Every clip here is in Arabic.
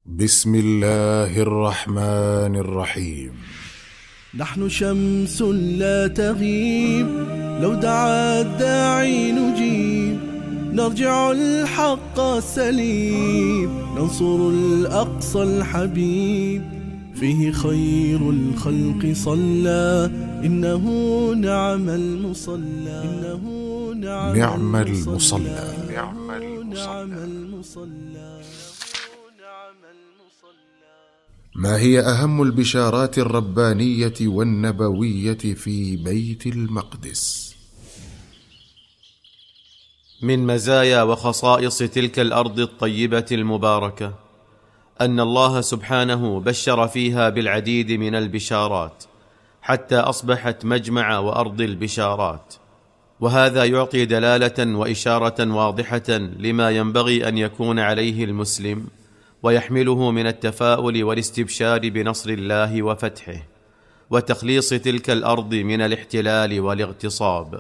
بسم الله الرحمن الرحيم. نحن شمس لا تغيب، لو دعا الداعي نجيب، نرجع الحق سليب، ننصر الأقصى الحبيب، فيه خير الخلق صلى، إنه نعم المصلى، إنه نعم المصلى. ما هي أهم البشارات الربانية والنبوية في بيت المقدس؟ من مزايا وخصائص تلك الأرض الطيبة المباركة أن الله سبحانه بشر فيها بالعديد من البشارات حتى أصبحت مجمع وأرض البشارات، وهذا يعطي دلالة وإشارة واضحة لما ينبغي أن يكون عليه المسلم ويحمله من التفاؤل والاستبشار بنصر الله وفتحه وتخليص تلك الأرض من الاحتلال والاغتصاب.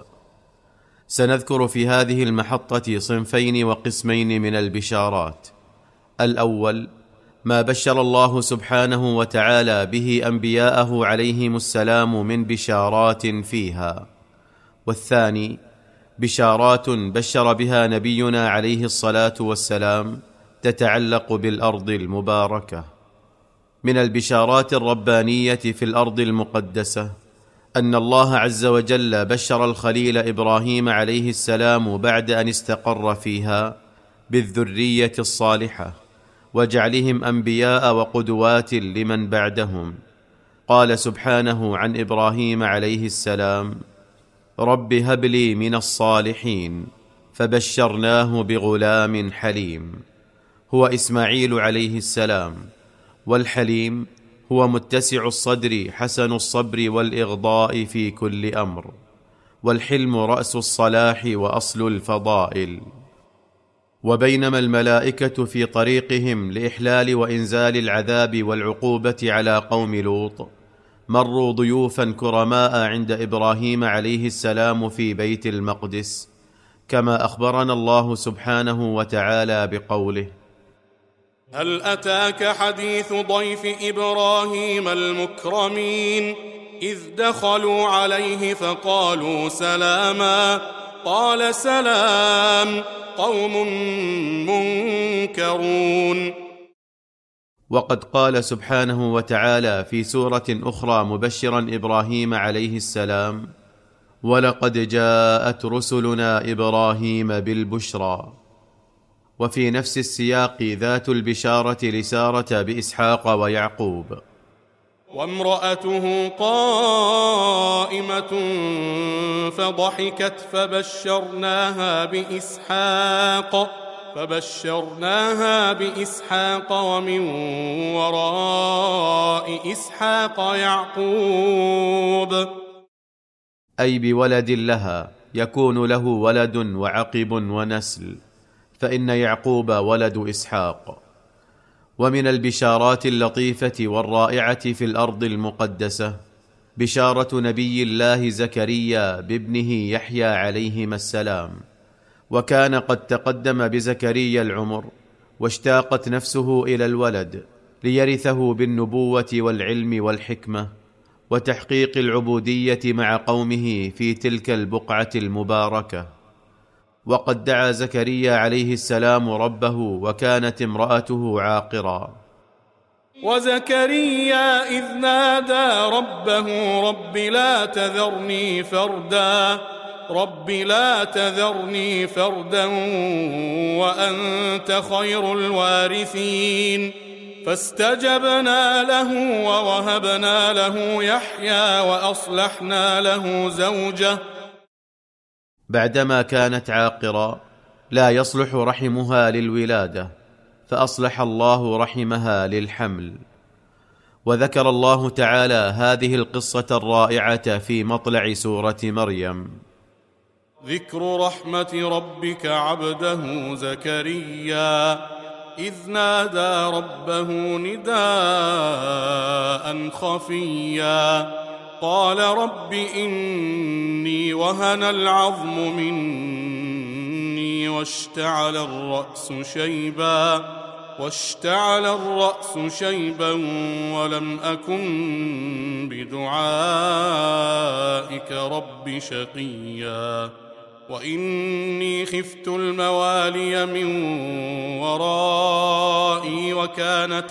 سنذكر في هذه المحطة صنفين وقسمين من البشارات. الأول ما بشر الله سبحانه وتعالى به أنبياءه عليهم السلام من بشارات فيها، والثاني بشارات بشر بها نبينا عليه الصلاة والسلام تتعلق بالأرض المباركة. من البشارات الربانية في الأرض المقدسة أن الله عز وجل بشر الخليل إبراهيم عليه السلام بعد أن استقر فيها بالذرية الصالحة وجعلهم أنبياء وقدوات لمن بعدهم. قال سبحانه عن إبراهيم عليه السلام: رب هب لي من الصالحين، فبشرناه بغلام حليم، هو إسماعيل عليه السلام. والحليم هو متسع الصدر حسن الصبر والإغضاء في كل أمر، والحلم رأس الصلاح وأصل الفضائل. وبينما الملائكة في طريقهم لإحلال وإنزال العذاب والعقوبة على قوم لوط مروا ضيوفا كرماء عند إبراهيم عليه السلام في بيت المقدس، كما أخبرنا الله سبحانه وتعالى بقوله: هل أتاك حديث ضيف إبراهيم المكرمين إذ دخلوا عليه فقالوا سلاما، قال سلام قوم منكرون. وقد قال سبحانه وتعالى في سورة أخرى مبشرا إبراهيم عليه السلام: ولقد جاءت رسلنا إبراهيم بالبشرى. وفي نفس السياق ذات البشارة لسارة بإسحاق ويعقوب: وامرأته قائمة فضحكت فبشرناها بإسحاق ومن وراء إسحاق يعقوب، أي بولد لها يكون له ولد وعقب ونسل، فإن يعقوب ولد إسحاق. ومن البشارات اللطيفة والرائعة في الأرض المقدسة بشارة نبي الله زكريا بابنه يحيى عليهما السلام. وكان قد تقدم بزكريا العمر واشتاقت نفسه إلى الولد ليرثه بالنبوة والعلم والحكمة وتحقيق العبودية مع قومه في تلك البقعة المباركة. وقد دعا زكريا عليه السلام ربه وكانت امرأته عاقرا. وزكريا إذ نادى ربه رب لا تذرني فردا وأنت خير الوارثين، فاستجبنا له ووهبنا له يحيى وأصلحنا له زوجه. بعدما كانت عاقرا لا يصلح رحمها للولادة، فأصلح الله رحمها للحمل. وذكر الله تعالى هذه القصة الرائعة في مطلع سورة مريم: ذكر رحمة ربك عبده زكريا إذ نادى ربه نداء خفيا، قال رب إني وهن العظم مني واشتعل الرأس شيبا واشتعل الرأس شيبا ولم أكن بدعائك رب شقيا وإني خفت الموالي من ورائي وكانت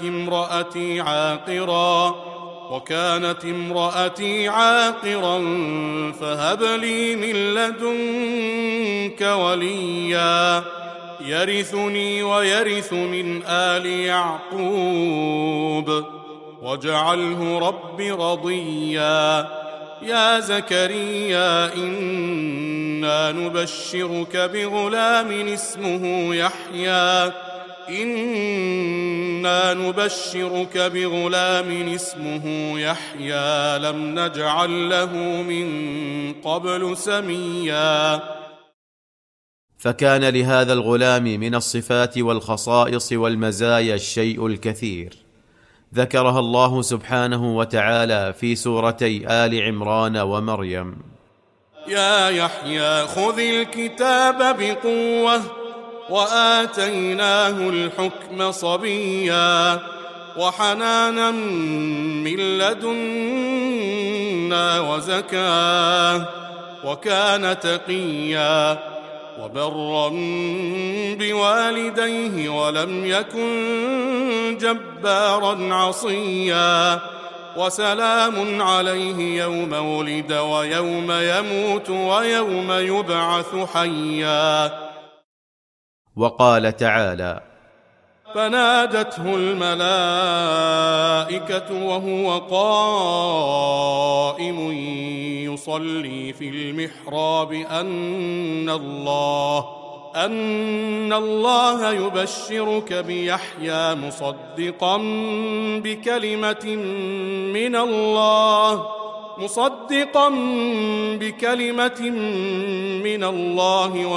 امرأتي عاقرا فهب لي من لدنك وليا يرثني ويرث من آل يعقوب واجعله رب رضيا يا زكريا إنا نبشرك بغلام اسمه يحيى لم نجعل له من قبل سميا. فكان لهذا الغلام من الصفات والخصائص والمزايا الشيء الكثير ذكرها الله سبحانه وتعالى في سورتي آل عمران ومريم. يا يحيى خذ الكتاب بقوة وآتيناه الحكم صبيا وحنانا من لدنا وزكاة وكان تقيا وبرا بوالديه ولم يكن جبارا عصيا وسلام عليه يوم ولد ويوم يموت ويوم يبعث حيا. وقال تعالى: فنادته الملائكة وهو قائم يصلي في المحراب أن الله يبشرك بيحيى مصدقا بكلمة من الله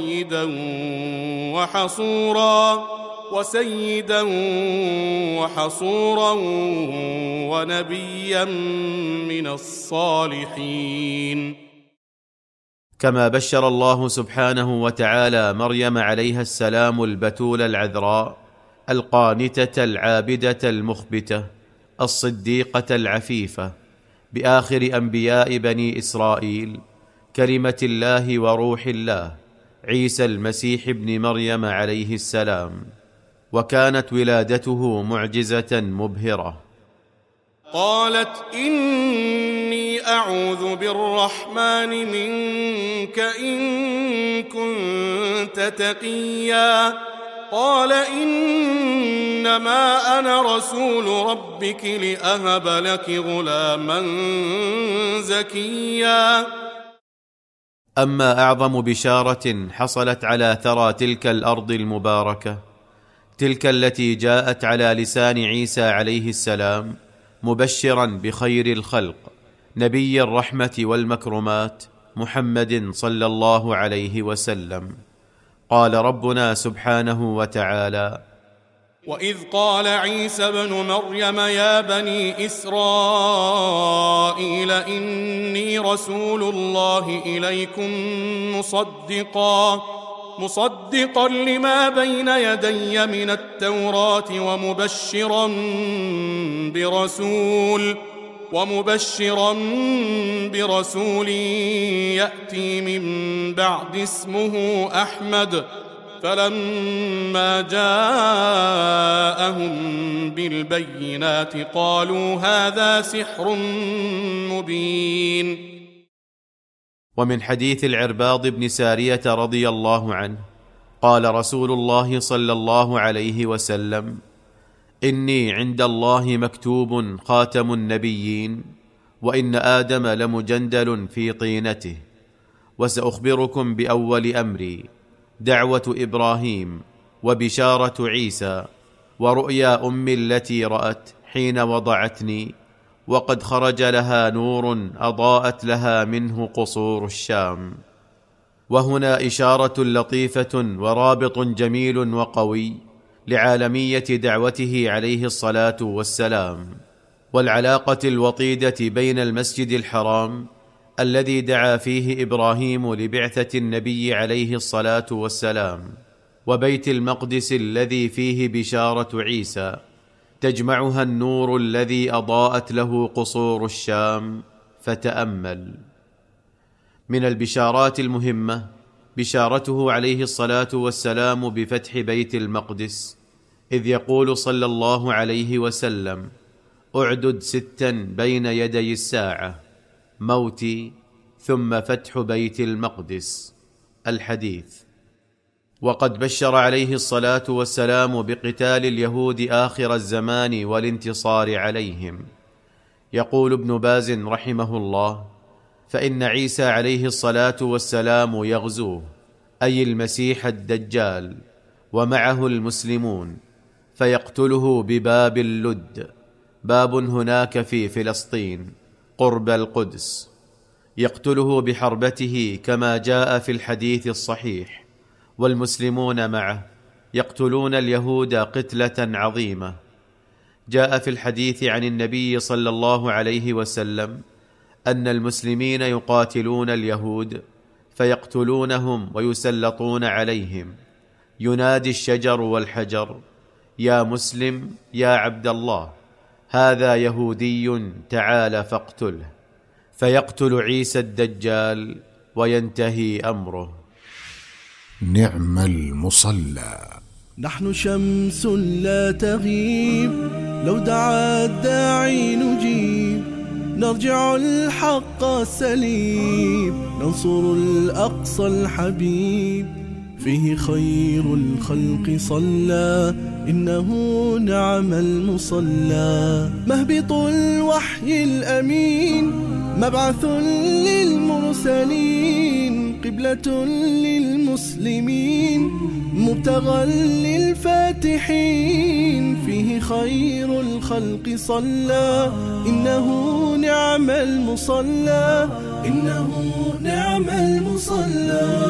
وسيدا وحصورا ونبيا من الصالحين. كما بشر الله سبحانه وتعالى مريم عليها السلام البتول العذراء القانتة العابدة المخبتة الصديقة العفيفة بآخر أنبياء بني إسرائيل كلمة الله وروح الله عيسى المسيح ابن مريم عليه السلام، وكانت ولادته معجزة مبهرة. قالت إني أعوذ بالرحمن منك إن كنت تقيا قال إنما أنا رسول ربك لأهب لك غلاما زكيا. أما أعظم بشارة حصلت على ثرى تلك الأرض المباركة، تلك التي جاءت على لسان عيسى عليه السلام مبشرا بخير الخلق نبي الرحمة والمكرمات محمد صلى الله عليه وسلم. قال ربنا سبحانه وتعالى: وإذ قال عيسى بن مريم يا بني إسرائيل إني رسول الله إليكم مصدقا لما بين يدي من التوراة ومبشرا برسول يأتي من بعد اسمه أحمد. فلما جاءهم بالبينات قالوا هذا سحر مبين. ومن حديث العرباض بن سارية رضي الله عنه قال رسول الله صلى الله عليه وسلم: إني عند الله مكتوب خاتم النبيين، وإن آدم لمجندل في طينته، وسأخبركم بأول أمري، دعوة إبراهيم وبشارة عيسى ورؤيا أمي التي رأت حين وضعتني، وقد خرج لها نور أضاءت لها منه قصور الشام. وهنا إشارة لطيفة ورابط جميل وقوي لعالمية دعوته عليه الصلاة والسلام، والعلاقة الوطيدة بين المسجد الحرام الذي دعا فيه إبراهيم لبعثة النبي عليه الصلاة والسلام، وبيت المقدس الذي فيه بشارة عيسى، تجمعها النور الذي أضاءت له قصور الشام. فتأمل. من البشارات المهمة بشارته عليه الصلاة والسلام بفتح بيت المقدس، إذ يقول صلى الله عليه وسلم: أعدد 6 بين يدي الساعة: موتي، ثم فتح بيت المقدس. الحديث. وقد بشر عليه الصلاة والسلام بقتال اليهود آخر الزمان والانتصار عليهم. يقول ابن باز رحمه الله: فإن عيسى عليه الصلاة والسلام يغزوه، أي المسيح الدجال، ومعه المسلمون، فيقتله بباب اللد، باب هناك في فلسطين قرب القدس. يقتله بحربته كما جاء في الحديث الصحيح، والمسلمون معه يقتلون اليهود قتلة عظيمة. جاء في الحديث عن النبي صلى الله عليه وسلم أن المسلمين يقاتلون اليهود فيقتلونهم ويسلطون عليهم. ينادي الشجر والحجر: يا مسلم يا عبد الله، هذا يهودي، تعال فاقتله. فيقتل عيسى الدجال وينتهي أمره. نعم المصلى. نحن شمس لا تغيب، لو دعا الداعي نجيب، نرجع الحق سليب، ننصر الأقصى الحبيب. فيه خير الخلق صلى، إنه نعم المصلى. مهبط الوحي الأمين، مبعث للمرسلين، قبلة للمسلمين، مبتغى للفاتحين. فيه خير الخلق صلى، إنه نعم المصلى، إنه نعم المصلى.